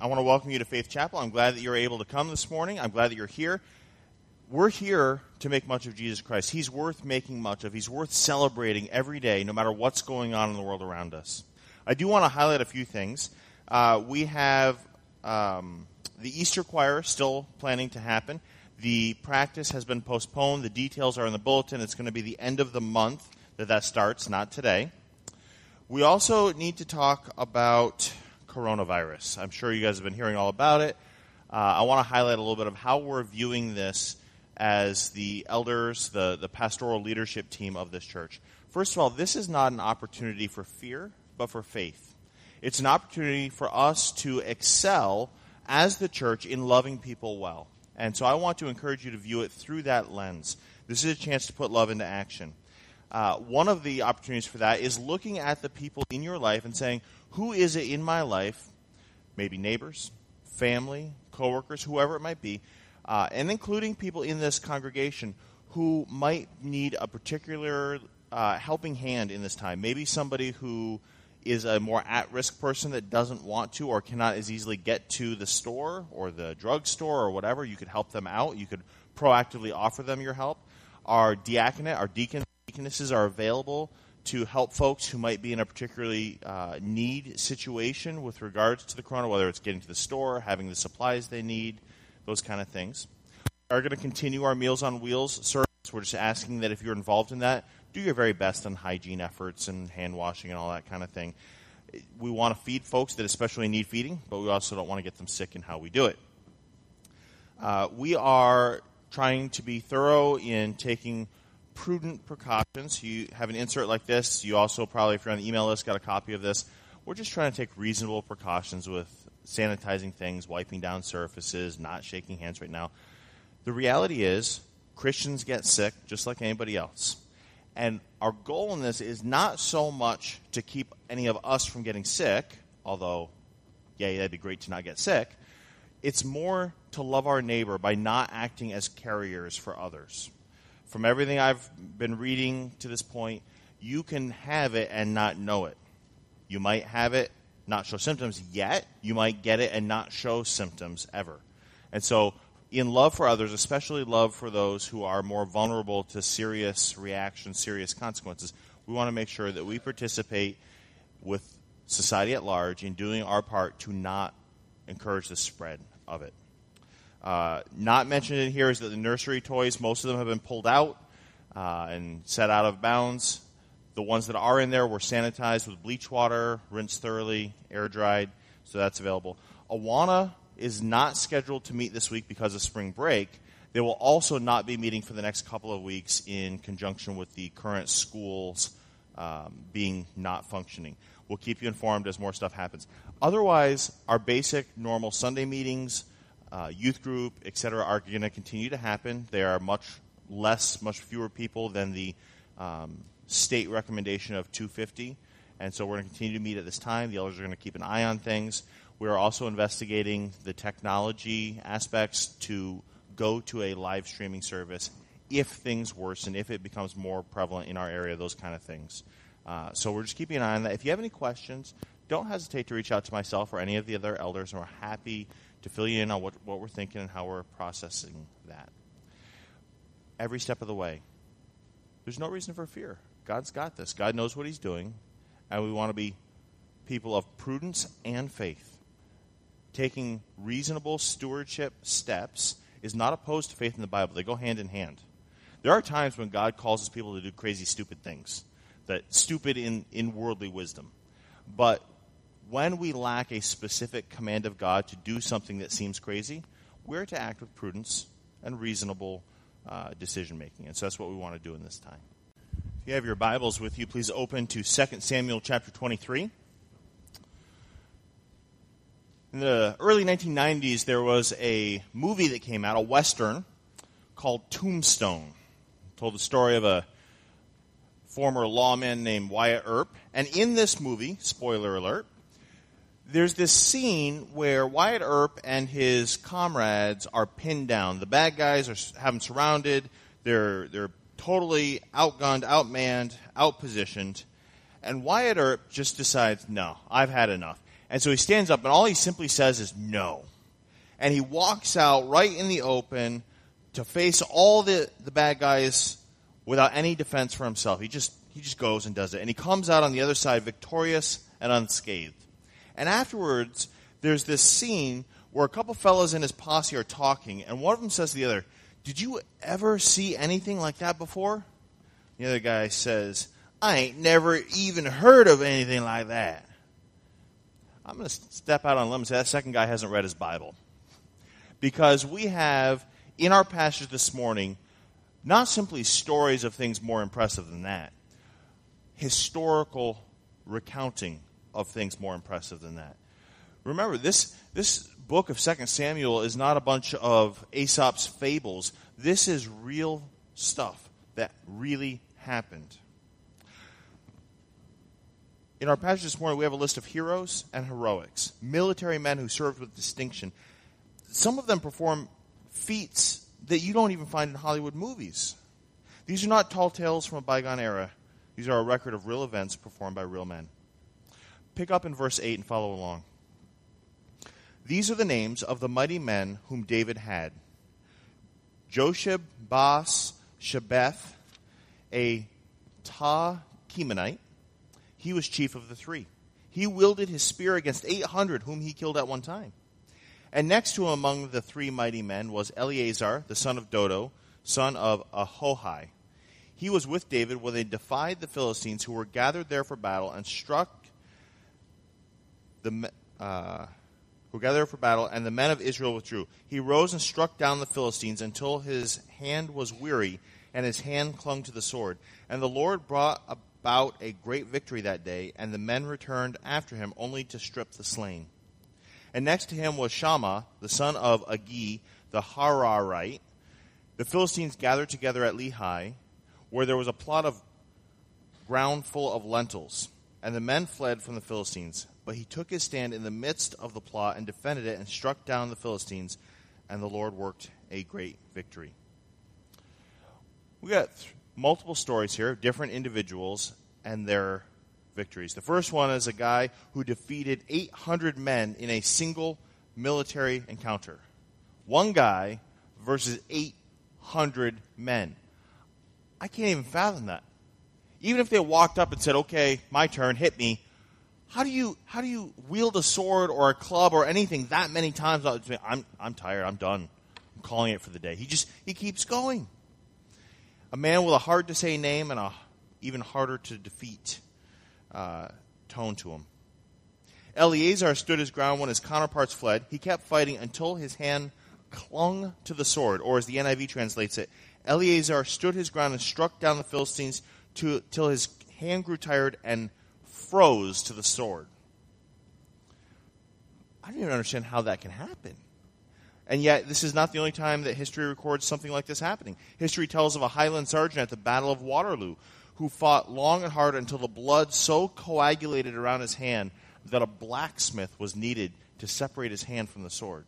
I want to welcome you to Faith Chapel. I'm glad that you're able to come this morning. I'm glad that you're here. We're here to make much of Jesus Christ. He's worth making much of. He's worth celebrating every day, no matter what's going on in the world around us. I do want to highlight a few things. We have the Easter choir still planning to happen. The practice has been postponed. The details are in the bulletin. It's going to be the end of the month that starts, not today. We also need to talk about coronavirus. I'm sure you guys have been hearing all about it. I want to highlight a little bit of how we're viewing this as the elders, the pastoral leadership team of this church. First of all, this is not an opportunity for fear, but for faith. It's an opportunity for us to excel as the church in loving people well. And so I want to encourage you to view it through that lens. This is a chance to put love into action. One of the opportunities for that is looking at the people in your life and saying, who is it in my life, maybe neighbors, family, coworkers, whoever it might be, and including people in this congregation who might need a particular helping hand in this time. Maybe somebody who is a more at-risk person that doesn't want to or cannot as easily get to the store or the drugstore or whatever. You could help them out. You could proactively offer them your help. Our diaconate, our deaconesses are available to help folks who might be in a particularly need situation with regards to the corona, whether it's getting to the store, having the supplies they need, those kind of things. We are going to continue our Meals on Wheels service. We're just asking that if you're involved in that, do your very best on hygiene efforts and hand washing and all that kind of thing. We want to feed folks that especially need feeding, but we also don't want to get them sick in how we do it. We are trying to be thorough in taking prudent precautions. You have an insert like this. You also probably, if you're on the email list, got a copy of this. We're just trying to take reasonable precautions with sanitizing things, wiping down surfaces, not shaking hands right now. The reality is Christians get sick just like anybody else. And our goal in this is not so much to keep any of us from getting sick, although, yeah, that'd be great to not get sick. It's more to love our neighbor by not acting as carriers for others. From everything I've been reading to this point, you can have it and not know it. You might have it, not show symptoms yet. You might get it and not show symptoms ever. And so in love for others, especially love for those who are more vulnerable to serious reactions, serious consequences, we want to make sure that we participate with society at large in doing our part to not encourage the spread of it. Not mentioned in here is that the nursery toys, most of them have been pulled out and set out of bounds. The ones that are in there were sanitized with bleach water, rinsed thoroughly, air dried, so that's available. Awana is not scheduled to meet this week because of spring break. They will also not be meeting for the next couple of weeks in conjunction with the current schools being not functioning. We'll keep you informed as more stuff happens. Otherwise, our basic normal Sunday meetings, youth group, etc., are going to continue to happen. They are much fewer people than the state recommendation of 250. And so we're going to continue to meet at this time. The elders are going to keep an eye on things. We're also investigating the technology aspects to go to a live streaming service if things worsen, if it becomes more prevalent in our area, those kind of things. So we're just keeping an eye on that. If you have any questions, don't hesitate to reach out to myself or any of the other elders, and we're happy to fill you in on what we're thinking and how we're processing that. Every step of the way. There's no reason for fear. God's got this. God knows what he's doing, and we want to be people of prudence and faith. Taking reasonable stewardship steps is not opposed to faith in the Bible. They go hand in hand. There are times when God calls his people to do crazy, stupid things, that stupid in worldly wisdom. But when we lack a specific command of God to do something that seems crazy, we're to act with prudence and reasonable decision-making. And so that's what we want to do in this time. If you have your Bibles with you, please open to 2 Samuel chapter 23. In the early 1990s, there was a movie that came out, a Western, called Tombstone. It told the story of a former lawman named Wyatt Earp. And in this movie, spoiler alert, there's this scene where Wyatt Earp and his comrades are pinned down. The bad guys have them surrounded. They're totally outgunned, outmanned, outpositioned. And Wyatt Earp just decides, no, I've had enough. And so he stands up, and all he simply says is no. And he walks out right in the open to face all the bad guys without any defense for himself. He just goes and does it. And he comes out on the other side victorious and unscathed. And afterwards, there's this scene where a couple fellows in his posse are talking, and one of them says to the other, "Did you ever see anything like that before?" The other guy says, "I ain't never even heard of anything like that." I'm going to step out on a limb and say that second guy hasn't read his Bible. Because we have, in our passage this morning, not simply stories of things more impressive than that, historical recounting of things more impressive than that. Remember, this book of 2 Samuel is not a bunch of Aesop's fables. This is real stuff that really happened. In our passage this morning, we have a list of heroes and heroics, military men who served with distinction. Some of them perform feats that you don't even find in Hollywood movies. These are not tall tales from a bygone era. These are a record of real events performed by real men. Pick up in verse 8 and follow along. These are the names of the mighty men whom David had: Josheb, Bas, Shebeth, a Ta-Kemonite. He was chief of the three. He wielded his spear against 800 whom he killed at one time. And next to him among the three mighty men was Eleazar, the son of Dodo, son of Ahohai. He was with David when they defied the Philistines, who were gathered there for battle, and and the men of Israel withdrew. He rose and struck down the Philistines until his hand was weary, and his hand clung to the sword. And the Lord brought about a great victory that day, and the men returned after him only to strip the slain. And next to him was Shammah, the son of Agi, the Hararite. The Philistines gathered together at Lehi, where there was a plot of ground full of lentils. And the men fled from the Philistines. But he took his stand in the midst of the plot and defended it and struck down the Philistines, and the Lord worked a great victory. We got multiple stories here of different individuals and their victories. The first one is a guy who defeated 800 men in a single military encounter. One guy versus 800 men. I can't even fathom that. Even if they walked up and said, "Okay, my turn, hit me," how do you wield a sword or a club or anything that many times? I'm tired, I'm done. I'm calling it for the day. He keeps going. A man with a hard to say name and a even harder to defeat tone to him. Eleazar stood his ground when his counterparts fled. He kept fighting until his hand clung to the sword, or as the NIV translates it, Eleazar stood his ground and struck down the Philistines till his hand grew tired and froze to the sword. I don't even understand how that can happen. And yet, this is not the only time that history records something like this happening. History tells of a Highland sergeant at the Battle of Waterloo who fought long and hard until the blood so coagulated around his hand that a blacksmith was needed to separate his hand from the sword.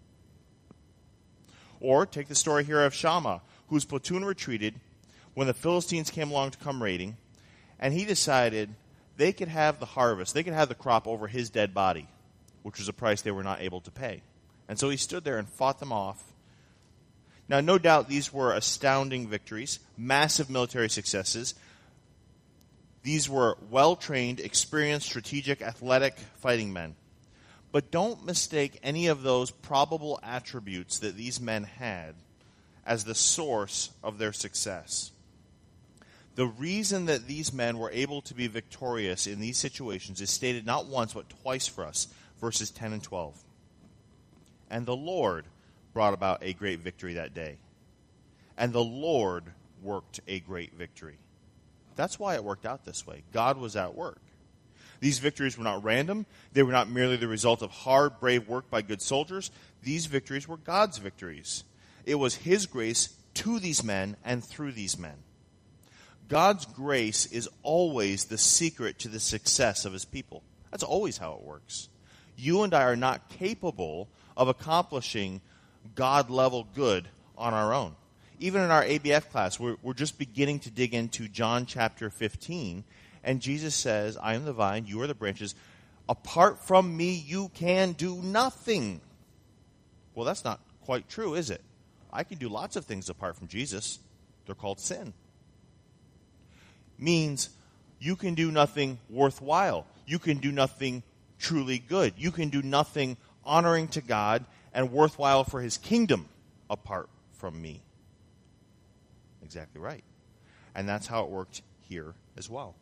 Or take the story here of Shammah, whose platoon retreated when the Philistines came along to come raiding, and he decided they could have the harvest, they could have the crop over his dead body, which was a price they were not able to pay. And so he stood there and fought them off. Now, no doubt these were astounding victories, massive military successes. These were well-trained, experienced, strategic, athletic fighting men. But don't mistake any of those probable attributes that these men had as the source of their success. The reason that these men were able to be victorious in these situations is stated not once but twice for us, verses 10 and 12. And the Lord brought about a great victory that day. And the Lord worked a great victory. That's why it worked out this way. God was at work. These victories were not random. They were not merely the result of hard, brave work by good soldiers. These victories were God's victories. It was His grace to these men and through these men. God's grace is always the secret to the success of His people. That's always how it works. You and I are not capable of accomplishing God-level good on our own. Even in our ABF class, we're just beginning to dig into John chapter 15, and Jesus says, "I am the vine, you are the branches. Apart from me, you can do nothing. Well, that's not quite true, is it? I can do lots of things apart from Jesus. They're called sin. Means you can do nothing worthwhile. You can do nothing truly good. You can do nothing honoring to God and worthwhile for his kingdom apart from me. Exactly right. And that's how it worked here as well.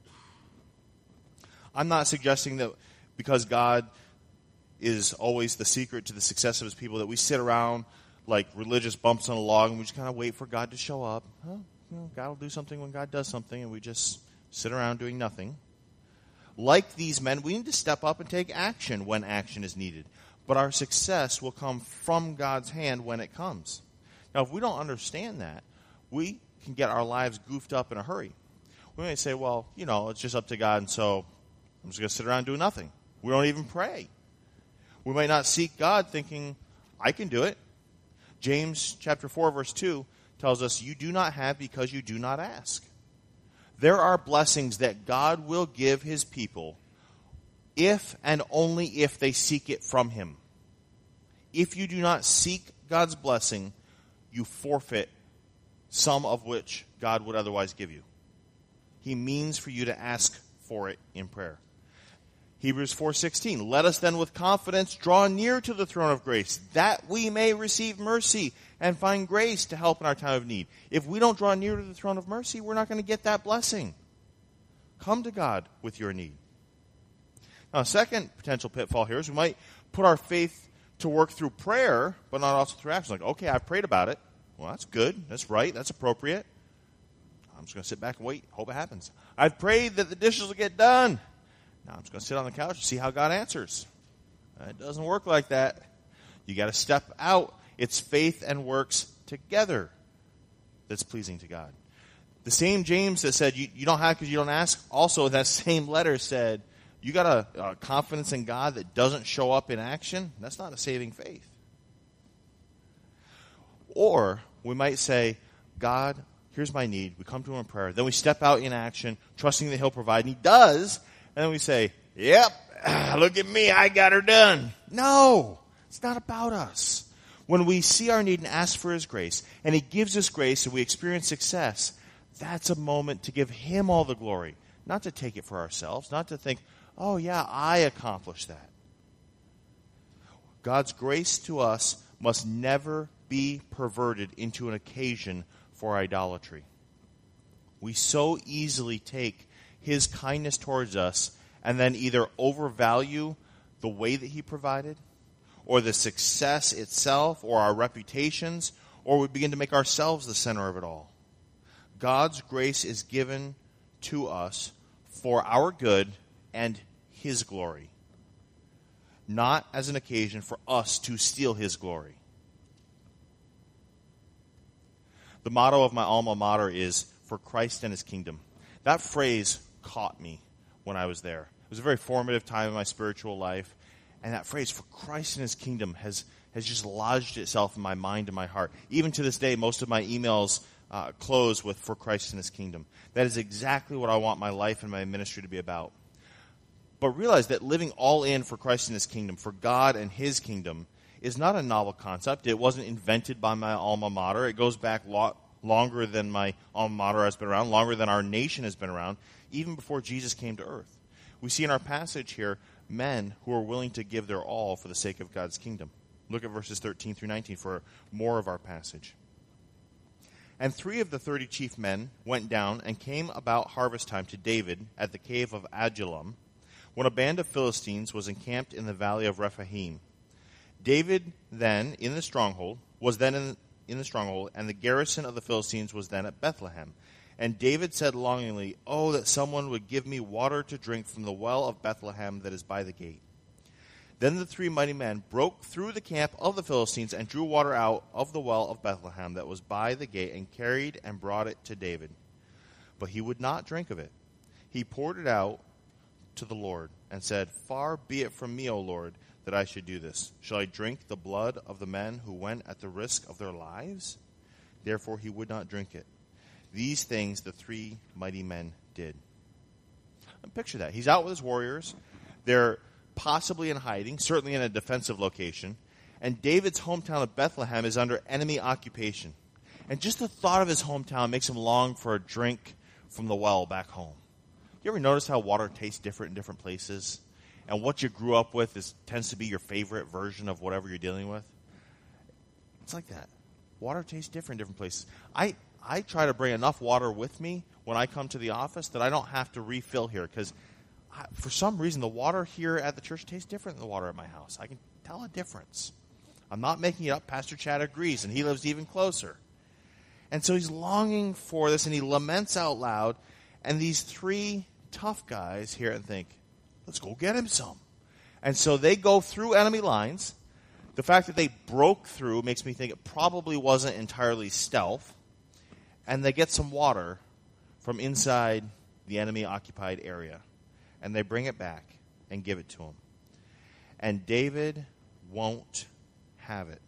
I'm not suggesting that because God is always the secret to the success of his people that we sit around like religious bumps on a log and we just kind of wait for God to show up. Oh, God will do something when God does something, and we just sit around doing nothing. Like these men, we need to step up and take action when action is needed. But our success will come from God's hand when it comes. Now, if we don't understand that, we can get our lives goofed up in a hurry. We may say, well, it's just up to God, and so I'm just going to sit around and do nothing. We don't even pray. We might not seek God thinking, I can do it. James chapter 4, verse 2 tells us, you do not have because you do not ask. There are blessings that God will give his people if and only if they seek it from him. If you do not seek God's blessing, you forfeit some of which God would otherwise give you. He means for you to ask for it in prayer. Hebrews 4:16, let us then with confidence draw near to the throne of grace, that we may receive mercy and find grace to help in our time of need. If we don't draw near to the throne of mercy, we're not going to get that blessing. Come to God with your need. Now, a second potential pitfall here is we might put our faith to work through prayer, but not also through action. Like, okay, I've prayed about it. Well, that's good. That's right. That's appropriate. I'm just going to sit back and wait. Hope it happens. I've prayed that the dishes will get done. Now I'm just going to sit on the couch and see how God answers. It doesn't work like that. You got to step out. It's faith and works together that's pleasing to God. The same James that said you don't have because you don't ask, also that same letter said you got a confidence in God that doesn't show up in action. That's not a saving faith. Or we might say, God, here's my need. We come to him in prayer. Then we step out in action, trusting that he'll provide. And he does. And then we say, yep, look at me, I got her done. No, it's not about us. When we see our need and ask for his grace, and he gives us grace and we experience success, that's a moment to give him all the glory. Not to take it for ourselves, not to think, oh yeah, I accomplished that. God's grace to us must never be perverted into an occasion for idolatry. We so easily take his kindness towards us and then either overvalue the way that he provided or the success itself or our reputations, or we begin to make ourselves the center of it all. God's grace is given to us for our good and his glory, not as an occasion for us to steal his glory. The motto of my alma mater is, for Christ and his kingdom. That phrase caught me when I was there. It was a very formative time in my spiritual life. And that phrase, for Christ and his kingdom, has just lodged itself in my mind and my heart. Even to this day, most of my emails close with, for Christ and his kingdom. That is exactly what I want my life and my ministry to be about. But realize that living all in for Christ and his kingdom, for God and his kingdom, is not a novel concept. It wasn't invented by my alma mater. It goes back longer than my alma mater has been around, longer than our nation has been around, even before Jesus came to earth. We see in our passage here men who are willing to give their all for the sake of God's kingdom. Look at verses 13 through 19 for more of our passage. And 3 of the 30 chief men went down and came about harvest time to David at the cave of Adullam, when a band of Philistines was encamped in the valley of Rephaim. David then in the stronghold was then in the stronghold, and the garrison of the Philistines was then at Bethlehem. And David said longingly, oh, that someone would give me water to drink from the well of Bethlehem that is by the gate. Then the 3 mighty men broke through the camp of the Philistines and drew water out of the well of Bethlehem that was by the gate and carried and brought it to David. But he would not drink of it. He poured it out to the Lord and said, far be it from me, O Lord, that I should do this. Shall I drink the blood of the men who went at the risk of their lives? Therefore he would not drink it. These things the 3 mighty men did. And picture that. He's out with his warriors. They're possibly in hiding, certainly in a defensive location. And David's hometown of Bethlehem is under enemy occupation. And just the thought of his hometown makes him long for a drink from the well back home. You ever notice how water tastes different in different places? And what you grew up with tends to be your favorite version of whatever you're dealing with? It's like that. Water tastes different in different places. I try to bring enough water with me when I come to the office that I don't have to refill here, because for some reason the water here at the church tastes different than the water at my house. I can tell a difference. I'm not making it up. Pastor Chad agrees, and he lives even closer. And so he's longing for this, and he laments out loud, and these three tough guys hear it and think, let's go get him some. And so they go through enemy lines. The fact that they broke through makes me think it probably wasn't entirely stealth. And they get some water from inside the enemy-occupied area. And they bring it back and give it to him. And David won't have it.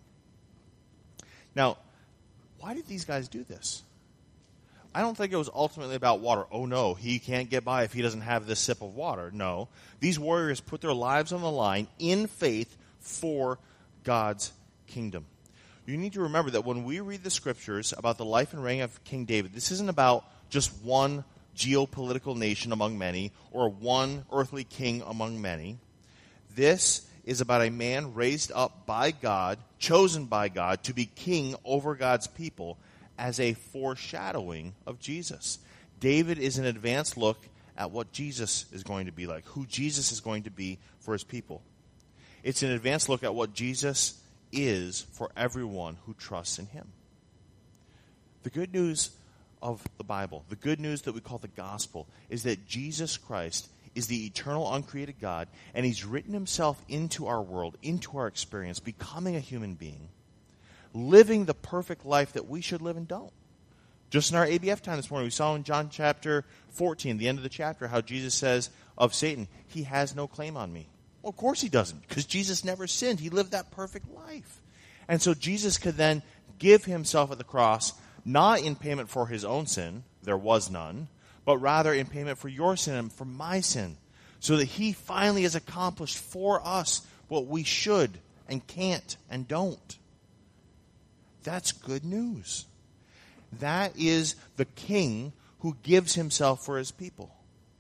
Now, why did these guys do this? I don't think it was ultimately about water. Oh, no, he can't get by if he doesn't have this sip of water. No. These warriors put their lives on the line in faith for God's kingdom. You need to remember that when we read the scriptures about the life and reign of King David, this isn't about just one geopolitical nation among many or one earthly king among many. This is about a man raised up by God, chosen by God to be king over God's people as a foreshadowing of Jesus. David is an advanced look at what Jesus is going to be like, who Jesus is going to be for his people. It's an advanced look at what Jesus is for everyone who trusts in him. The good news of the Bible, the good news that we call the gospel, is that Jesus Christ is the eternal, uncreated God, and he's written himself into our world, into our experience, becoming a human being, living the perfect life that we should live and don't. Just in our ABF time this morning, we saw in John chapter 14, the end of the chapter, how Jesus says of Satan, he has no claim on me. Well, of course he doesn't, because Jesus never sinned. He lived that perfect life. And so Jesus could then give himself at the cross, not in payment for his own sin, there was none, but rather in payment for your sin and for my sin, so that he finally has accomplished for us what we should and can't and don't. That's good news. That is the king who gives himself for his people.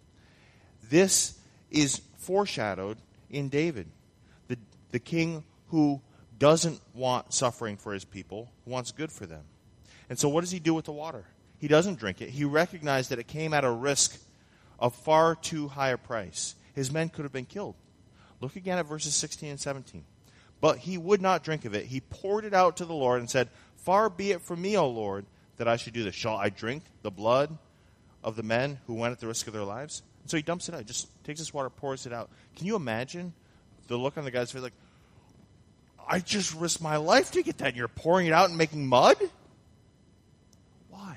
This is foreshadowed in David, the king who doesn't want suffering for his people, who wants good for them. And so what does he do with the water? He doesn't drink it. He recognized that it came at a risk of far too high a price. His men could have been killed. Look again at verses 16 and 17. But he would not drink of it. He poured it out to the Lord and said, far be it from me, O Lord, that I should do this. Shall I drink the blood of the men who went at the risk of their lives? And so he dumps it out. He just takes this water, pours it out. Can you imagine the look on the guy's face like, I just risked my life to get that, and you're pouring it out and making mud? Why?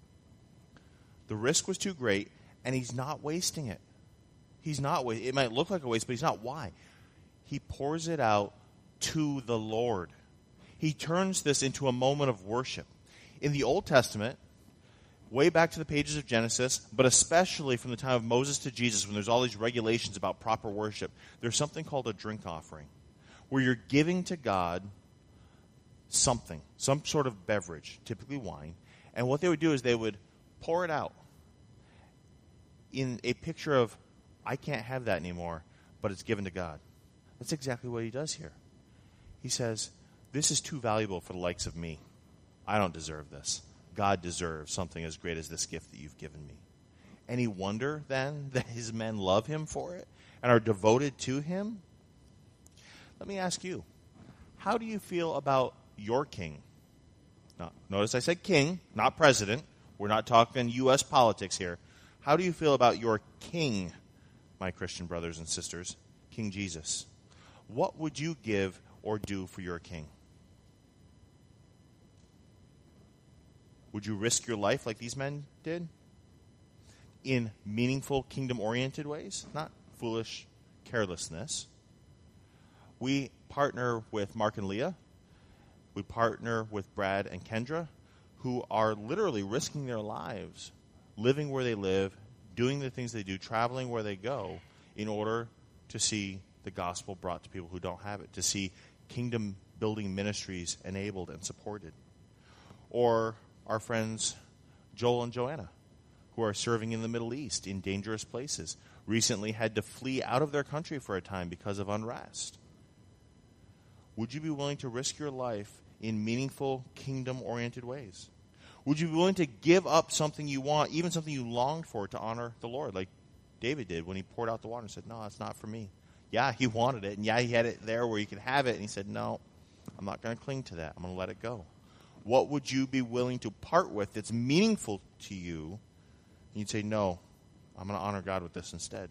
The risk was too great, and he's not wasting it. He's not wasting it. It might look like a waste, but he's not. Why? He pours it out to the Lord. He turns this into a moment of worship. In the Old Testament, way back to the pages of Genesis, but especially from the time of Moses to Jesus, when there's all these regulations about proper worship, there's something called a drink offering, where you're giving to God something, some sort of beverage, typically wine. And what they would do is they would pour it out in a picture of, I can't have that anymore, but it's given to God. That's exactly what he does here. He says, this is too valuable for the likes of me. I don't deserve this. God deserves something as great as this gift that you've given me. Any wonder, then, that his men love him for it and are devoted to him? Let me ask you, how do you feel about your king? Now, notice I said king, not president. We're not talking U.S. politics here. How do you feel about your king, my Christian brothers and sisters, King Jesus? What would you give or do for your king? Would you risk your life like these men did? In meaningful, kingdom-oriented ways, not foolish carelessness. We partner with Mark and Leah. We partner with Brad and Kendra, who are literally risking their lives, living where they live, doing the things they do, traveling where they go, in order to see the gospel brought to people who don't have it, to see kingdom building ministries enabled and supported. Or our friends Joel and Joanna, who are serving in the Middle East in dangerous places, recently had to flee out of their country for a time because of unrest. Would you be willing to risk your life in meaningful, kingdom-oriented ways? Would you be willing to give up something you want, even something you longed for, to honor the Lord, like David did when he poured out the water and said, no, it's not for me. Yeah, he wanted it, and yeah, he had it there where he could have it, and he said, no, I'm not going to cling to that. I'm going to let it go. What would you be willing to part with that's meaningful to you? And you'd say, no, I'm going to honor God with this instead.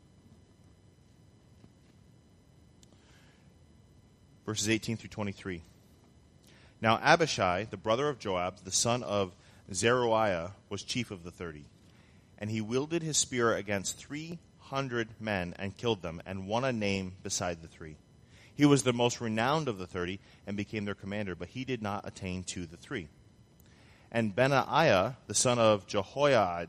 Verses 18 through 23. Now Abishai, the brother of Joab, the son of Zeruiah, was chief of the 30. And he wielded his spear against 300 men and killed them, and won a name beside the 3. He was the most renowned of the 30 and became their commander, but he did not attain to the 3. And Benaiah, the son of Jehoiada,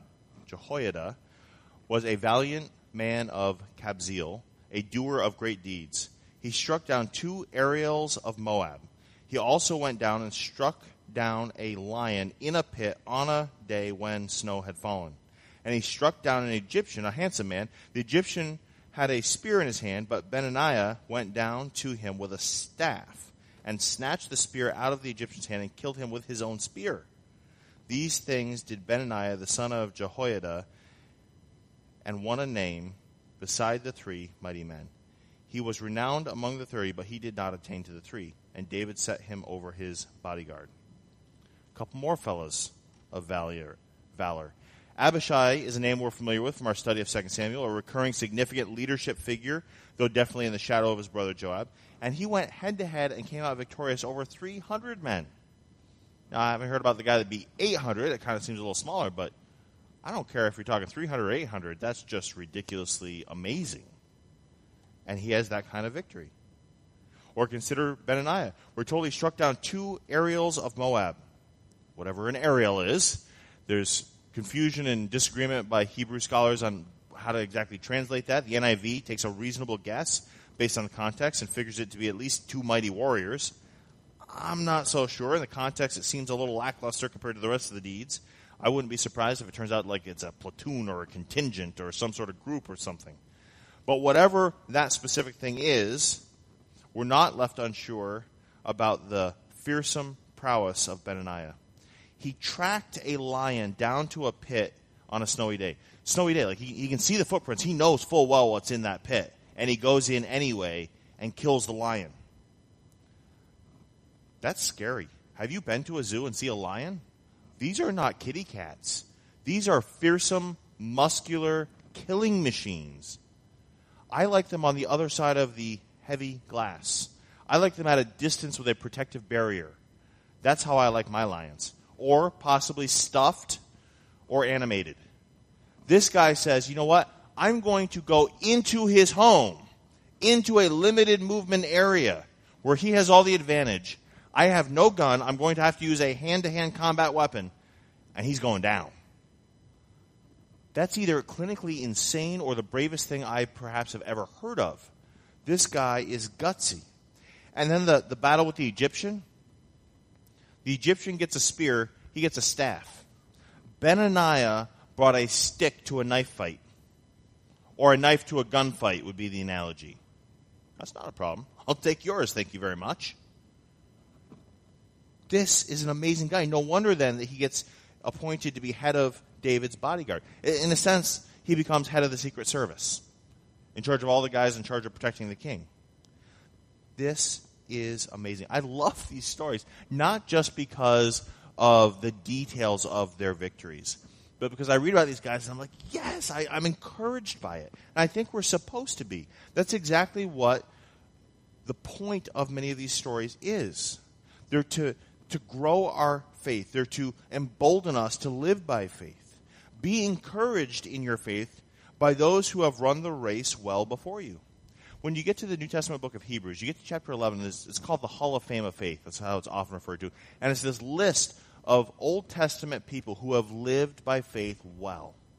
was a valiant man of Kabzeel, a doer of great deeds. He struck down 2 Ariels of Moab. He also went down and struck down a lion in a pit on a day when snow had fallen. And he struck down an Egyptian, a handsome man. The Egyptian had a spear in his hand, but Benaiah went down to him with a staff and snatched the spear out of the Egyptian's hand and killed him with his own spear. These things did Benaiah, the son of Jehoiada, and won a name beside the 3 mighty men. He was renowned among the 30, but he did not attain to the 3. And David set him over his bodyguard. A couple more fellows of valor. Abishai is a name we're familiar with from our study of 2 Samuel, a recurring significant leadership figure, though definitely in the shadow of his brother Joab. And he went head-to-head and came out victorious over 300 men. Now, I haven't heard about the guy that beat 800. It kind of seems a little smaller, but I don't care if you're talking 300 or 800. That's just ridiculously amazing. And he has that kind of victory. Or consider Benaiah. We're told he struck down 2 Ariels of Moab. Whatever an Ariel is, there's confusion and disagreement by Hebrew scholars on how to exactly translate that. The NIV takes a reasonable guess based on the context and figures it to be at least 2 mighty warriors. I'm not so sure. In the context, it seems a little lackluster compared to the rest of the deeds. I wouldn't be surprised if it turns out like it's a platoon or a contingent or some sort of group or something. But whatever that specific thing is, we're not left unsure about the fearsome prowess of Benaiah. He tracked a lion down to a pit on a snowy day. Snowy day, like he can see the footprints. He knows full well what's in that pit. And he goes in anyway and kills the lion. That's scary. Have you been to a zoo and see a lion? These are not kitty cats. These are fearsome, muscular killing machines. I like them on the other side of the heavy glass. I like them at a distance with a protective barrier. That's how I like my lions. Or possibly stuffed or animated. This guy says, you know what? I'm going to go into his home, into a limited movement area where he has all the advantage. I have no gun. I'm going to have to use a hand-to-hand combat weapon, and he's going down. That's either clinically insane or the bravest thing I perhaps have ever heard of. This guy is gutsy. And then the battle with the Egyptian. The Egyptian gets a spear. He gets a staff. Benaiah brought a stick to a knife fight. Or a knife to a gunfight would be the analogy. That's not a problem. I'll take yours, thank you very much. This is an amazing guy. No wonder then that he gets appointed to be head of David's bodyguard. In a sense, he becomes head of the Secret Service, in charge of all the guys in charge of protecting the king. This is amazing. I love these stories, not just because of the details of their victories, but because I read about these guys and I'm like, yes, I'm encouraged by it. And I think we're supposed to be. That's exactly what the point of many of these stories is. They're to grow our faith. They're to embolden us to live by faith. Be encouraged in your faith by those who have run the race well before you. When you get to the New Testament book of Hebrews, you get to chapter 11, it's called the Hall of Fame of Faith. That's how it's often referred to. And it's this list of Old Testament people who have lived by faith well.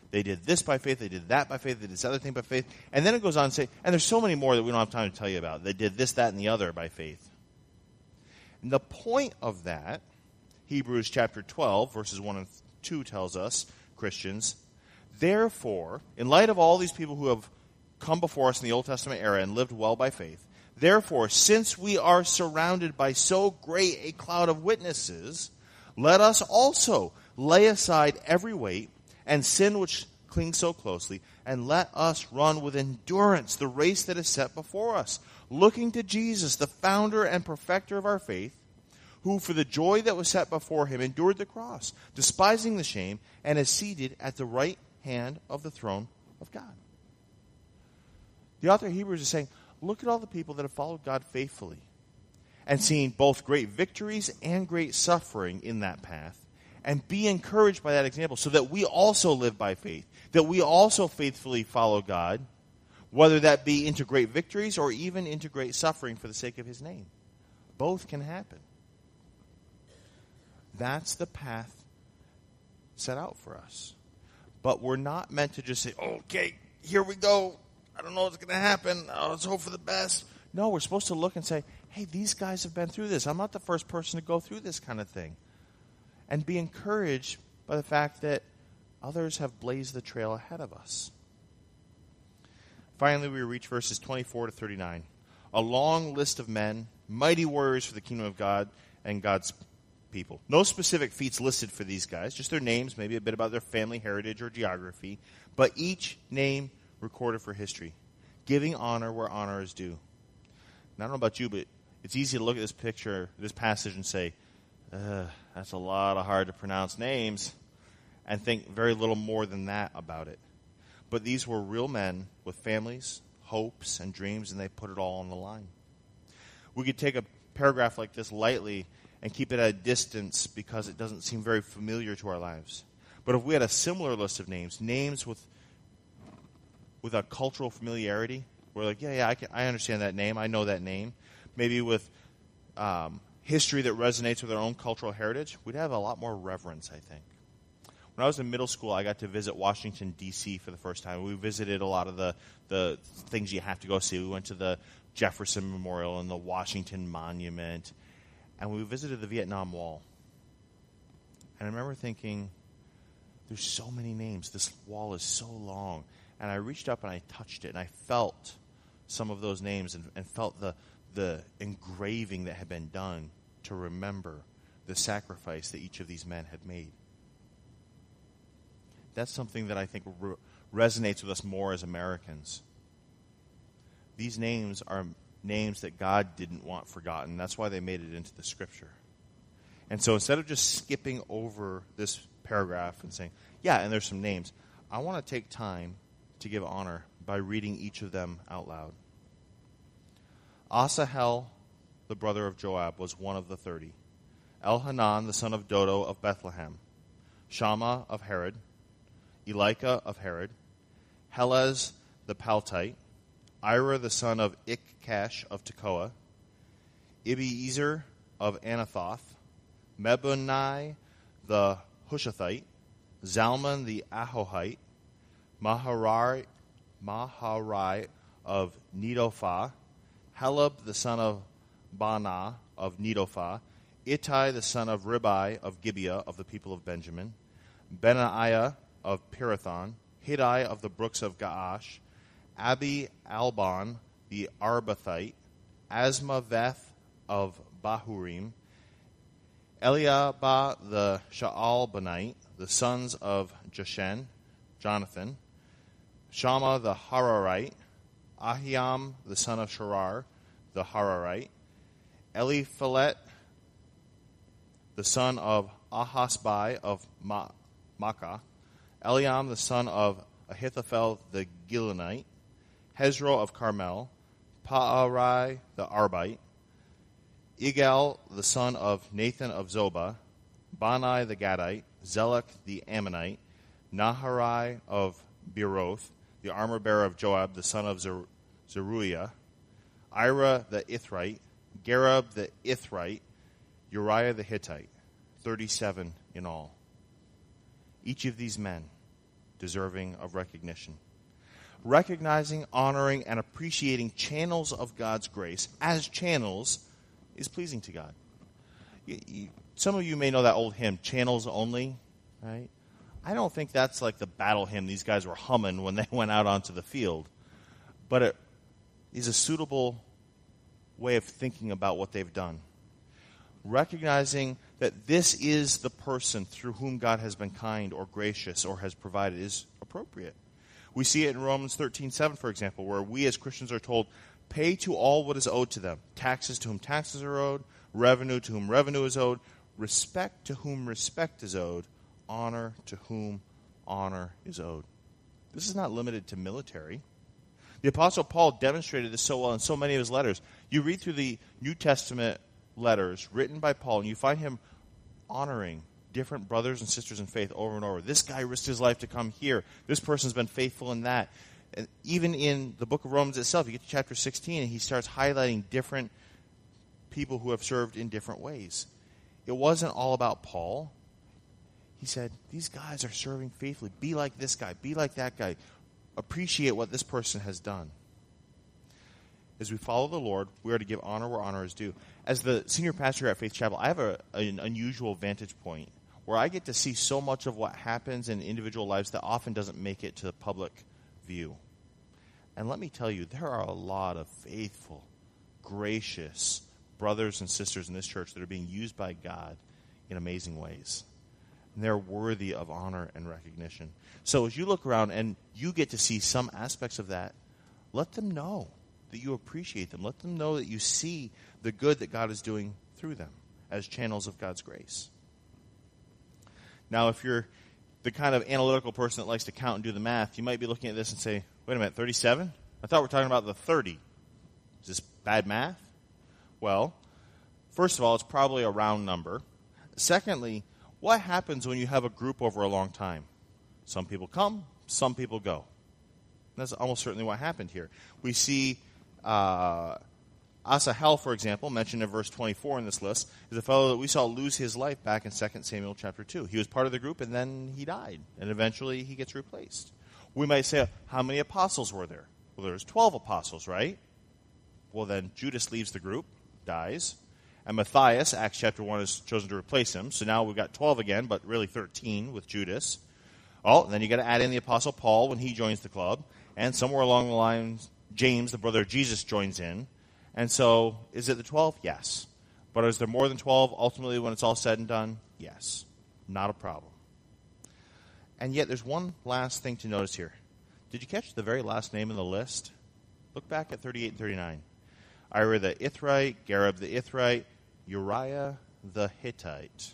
They did this by faith, they did that by faith, they did this other thing by faith. And then it goes on to say, and there's so many more that we don't have time to tell you about. They did this, that, and the other by faith. And the point of that, Hebrews chapter 12, verses 1 and 2 tells us, Christians, therefore, in light of all these people who have come before us in the Old Testament era and lived well by faith, therefore, since we are surrounded by so great a cloud of witnesses, let us also lay aside every weight and sin which clings so closely, and let us run with endurance the race that is set before us, looking to Jesus, the founder and perfecter of our faith, who for the joy that was set before him endured the cross, despising the shame, and is seated at the right hand of the throne of God. The author of Hebrews is saying, look at all the people that have followed God faithfully and seen both great victories and great suffering in that path, and be encouraged by that example so that we also live by faith, that we also faithfully follow God, whether that be into great victories or even into great suffering for the sake of his name. Both can happen. That's the path set out for us. But we're not meant to just say, okay, here we go. I don't know what's going to happen. Let's hope for the best. No, we're supposed to look and say, hey, these guys have been through this. I'm not the first person to go through this kind of thing. And be encouraged by the fact that others have blazed the trail ahead of us. Finally, we reach verses 24 to 39. A long list of men, mighty warriors for the kingdom of God and God's people. No specific feats listed for these guys, just their names, maybe a bit about their family heritage or geography, but each name recorded for history, giving honor where honor is due. And I don't know about you, but it's easy to look at this picture, this passage, and say, that's a lot of hard to pronounce names, and think very little more than that about it. But these were real men with families, hopes, and dreams, and they put it all on the line. We could take a paragraph like this lightly and keep it at a distance because it doesn't seem very familiar to our lives. But if we had a similar list of names with a cultural familiarity, we're like, I understand that name, I know that name. Maybe with history that resonates with our own cultural heritage, we'd have a lot more reverence, I think. When I was in middle school, I got to visit Washington, D.C. for the first time. We visited a lot of the things you have to go see. We went to the Jefferson Memorial and the Washington Monument, and we visited the Vietnam Wall. And I remember thinking, there's so many names. This wall is so long. And I reached up and I touched it, and I felt some of those names and felt the engraving that had been done to remember the sacrifice that each of these men had made. That's something that I think resonates with us more as Americans. These names are names that God didn't want forgotten. That's why they made it into the Scripture. And so instead of just skipping over this paragraph and saying, and there's some names, I want to take time to give honor by reading each of them out loud. Asahel, the brother of Joab, was one of the 30. Elhanan, the son of Dodo of Bethlehem. Shammah of Herod. Elika of Herod. Helez the Paltite. Ira, the son of Ikkash of Tekoa. Ibiezer of Anathoth. Mebunai the Hushathite. Zalman the Ahohite. Maharai of Netophah. Heleb the son of Baanah of Netophah. Ittai the son of Ribai of Gibeah of the people of Benjamin. Benaiah of Pirathon. Hiddai of the brooks of Gaash. Abi Alban the Arbathite. Asmaveth of Bahurim. Eliabah the Shaalbanite, the sons of Jonathan. Shammah the Hararite. Ahiam the son of Sharar, the Hararite. Eliphalet, the son of Ahasbai of Makkah. Eliam, the son of Ahithophel the Gilonite. Hezro of Carmel. Paarai the Arbite. Igal, the son of Nathan of Zobah. Bani the Gadite. Zelek the Ammonite. Naharai of Beeroth, the armor-bearer of Joab, the son of Zeruiah. Ira the Ithrite. Gareb the Ithrite. Uriah the Hittite. 37 in all. Each of these men deserving of recognition. Recognizing, honoring, and appreciating channels of God's grace as channels is pleasing to God. Some of you may know that old hymn, Channels Only, right? I don't think that's like the battle hymn these guys were humming when they went out onto the field. But it is a suitable way of thinking about what they've done. Recognizing that this is the person through whom God has been kind or gracious or has provided is appropriate. We see it in Romans 13:7, for example, where we as Christians are told, pay to all what is owed to them. Taxes to whom taxes are owed, revenue to whom revenue is owed, respect to whom respect is owed, honor to whom honor is owed. This is not limited to military. The Apostle Paul demonstrated this so well in so many of his letters. You read through the New Testament letters written by Paul, and you find him honoring different brothers and sisters in faith over and over. This guy risked his life to come here. This person's been faithful in that. And even in the book of Romans itself, you get to chapter 16, and he starts highlighting different people who have served in different ways. It wasn't all about Paul. He said, these guys are serving faithfully. Be like this guy. Be like that guy. Appreciate what this person has done. As we follow the Lord, we are to give honor where honor is due. As the senior pastor here at Faith Chapel, I have an unusual vantage point where I get to see so much of what happens in individual lives that often doesn't make it to the public view. And let me tell you, there are a lot of faithful, gracious brothers and sisters in this church that are being used by God in amazing ways. And they're worthy of honor and recognition. So as you look around and you get to see some aspects of that, let them know that you appreciate them. Let them know that you see the good that God is doing through them as channels of God's grace. Now, if you're the kind of analytical person that likes to count and do the math, you might be looking at this and say, wait a minute, 37? I thought we were talking about the 30. Is this bad math? Well, first of all, it's probably a round number. Secondly, what happens when you have a group over a long time? Some people come, some people go. That's almost certainly what happened here. We see Asahel, for example, mentioned in verse 24 in this list, is a fellow that we saw lose his life back in 2 Samuel chapter 2. He was part of the group, and then he died, and eventually he gets replaced. We might say, how many apostles were there? Well, there's 12 apostles, right? Well, then Judas leaves the group, dies, and Matthias, Acts chapter 1, is chosen to replace him. So now we've got 12 again, but really 13 with Judas. Oh, and then you got to add in the apostle Paul when he joins the club, and somewhere along the lines, James, the brother of Jesus, joins in. And so, is it the 12? Yes. But is there more than 12 ultimately when it's all said and done? Yes. Not a problem. And yet there's one last thing to notice here. Did you catch the very last name in the list? Look back at 38 and 39. Ira the Ithrite, Gareb the Ithrite, Uriah the Hittite.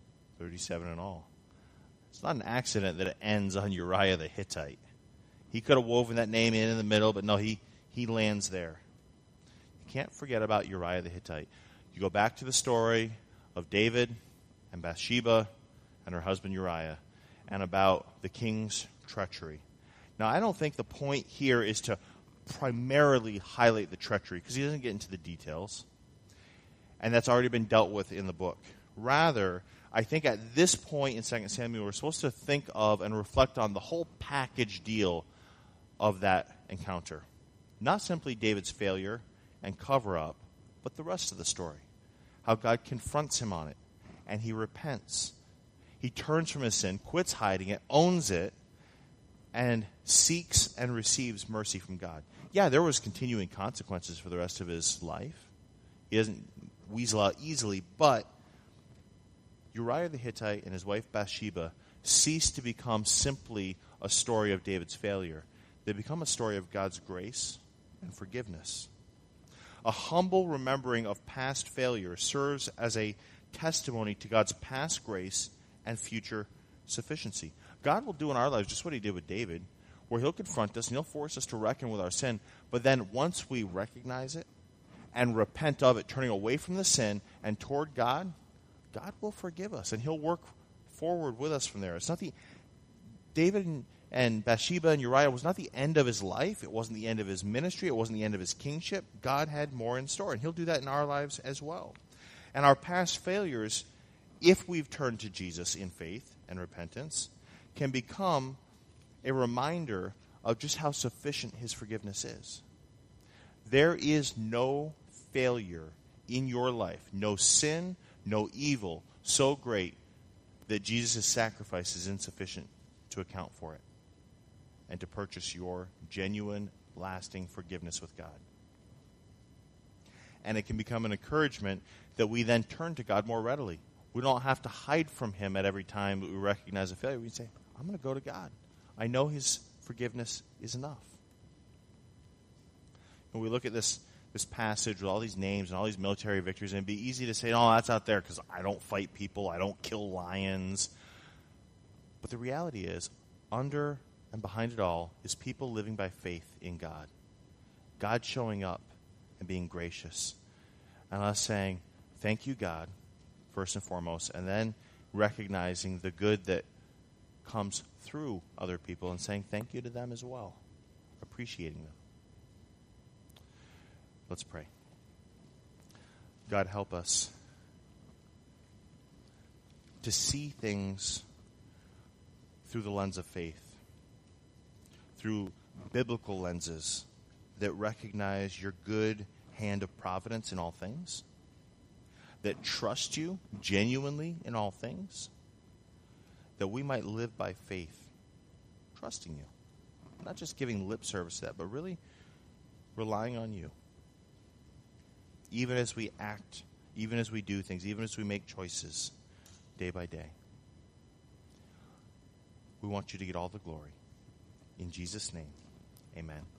37 in all. It's not an accident that it ends on Uriah the Hittite. He could have woven that name in the middle, but no, he lands there. You can't forget about Uriah the Hittite. You go back to the story of David and Bathsheba and her husband Uriah and about the king's treachery. Now, I don't think the point here is to primarily highlight the treachery because he doesn't get into the details. And that's already been dealt with in the book. Rather, I think at this point in 2 Samuel, we're supposed to think of and reflect on the whole package deal of that encounter. Not simply David's failure and cover-up, but the rest of the story. How God confronts him on it, and he repents. He turns from his sin, quits hiding it, owns it, and seeks and receives mercy from God. Yeah, there was continuing consequences for the rest of his life. He doesn't weasel out easily, but Uriah the Hittite and his wife Bathsheba cease to become simply a story of David's failure. They become a story of God's grace and forgiveness. A humble remembering of past failure serves as a testimony to God's past grace and future sufficiency. God will do in our lives just what he did with David, where he'll confront us and he'll force us to reckon with our sin. But then once we recognize it and repent of it, turning away from the sin and toward God, God will forgive us and he'll work forward with us from there. It's not David and Bathsheba and Uriah was not the end of his life. It wasn't the end of his ministry. It wasn't the end of his kingship. God had more in store, and he'll do that in our lives as well. And our past failures, if we've turned to Jesus in faith and repentance, can become a reminder of just how sufficient his forgiveness is. There is no failure in your life, no sin, no evil so great that Jesus' sacrifice is insufficient to account for it and to purchase your genuine, lasting forgiveness with God. And it can become an encouragement that we then turn to God more readily. We don't have to hide from him at every time that we recognize a failure. We can say, I'm going to go to God. I know his forgiveness is enough. When we look at this passage with all these names and all these military victories, and it'd be easy to say, oh, that's out there because I don't fight people, I don't kill lions. But the reality is, under and behind it all is people living by faith in God. God showing up and being gracious. And us saying, thank you, God, first and foremost, and then recognizing the good that comes through other people and saying thank you to them as well, appreciating them. Let's pray. God, help us to see things through the lens of faith, through biblical lenses that recognize your good hand of providence in all things, that trust you genuinely in all things, that we might live by faith, trusting you. Not just giving lip service to that, but really relying on you. Even as we act, even as we do things, even as we make choices day by day. We want you to get all the glory. In Jesus' name, amen.